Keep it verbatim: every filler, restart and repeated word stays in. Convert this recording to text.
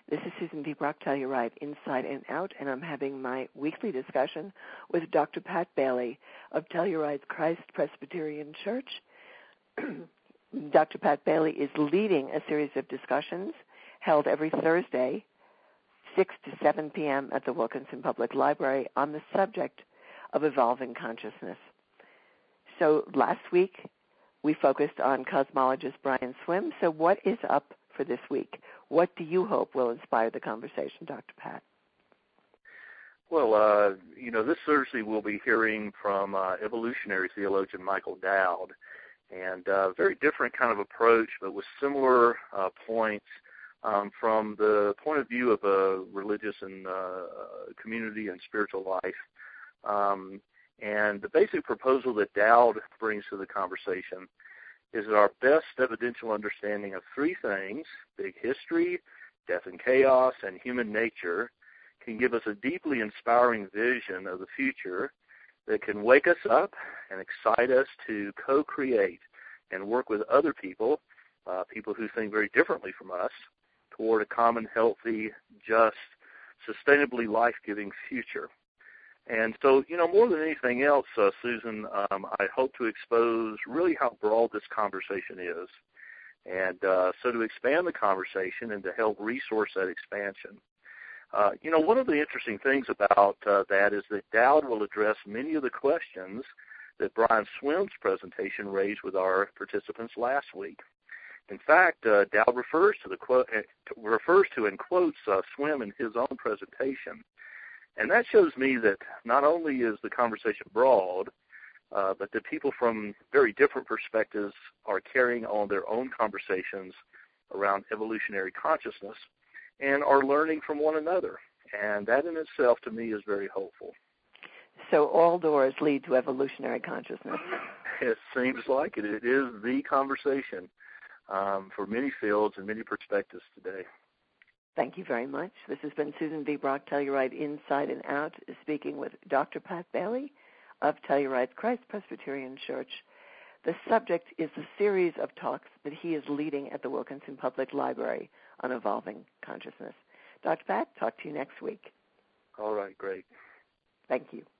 This is Susan D. Brock, Telluride, Inside and Out, and I'm having my weekly discussion with Doctor Pat Bailey of Telluride's Christ Presbyterian Church. Doctor Pat Bailey is leading a series of discussions held every Thursday, six to seven p.m. at the Wilkinson Public Library on the subject of evolving consciousness. So last week, we focused on cosmologist Brian Swimme. So what is up for this week? What do you hope will inspire the conversation, Doctor Pat? Well, uh, you know, this Thursday we'll be hearing from uh, evolutionary theologian Michael Dowd, and a uh, very different kind of approach, but with similar uh, points um, from the point of view of a religious and uh, community and spiritual life. Um, and the basic proposal that Dowd brings to the conversation is that our best evidential understanding of three things, big history, death and chaos, and human nature, can give us a deeply inspiring vision of the future that can wake us up and excite us to co-create and work with other people, uh, people who think very differently from us, toward a common, healthy, just, sustainably life-giving future. And so, you know, more than anything else, uh, Susan, um, I hope to expose really how broad this conversation is. And uh, so to expand the conversation and to help resource that expansion. Uh, you know, one of the interesting things about uh, that is that Dowd will address many of the questions that Brian Swimme's presentation raised with our participants last week. In fact, uh, Dowd refers to the quote, refers to and quotes uh, Swimme in his own presentation. And that shows me that not only is the conversation broad, uh, but that people from very different perspectives are carrying on their own conversations around evolutionary consciousness and are learning from one another. And that in itself, to me, is very hopeful. So all doors lead to evolutionary consciousness. It seems like it. It is the conversation um, for many fields and many perspectives today. Thank you very much. This has been Susan V. Brock, Telluride Inside and Out, speaking with Doctor Pat Bailey of Telluride's Christ Presbyterian Church. The subject is a series of talks that he is leading at the Wilkinson Public Library on evolving consciousness. Doctor Pat, talk to you next week. All right, great. Thank you.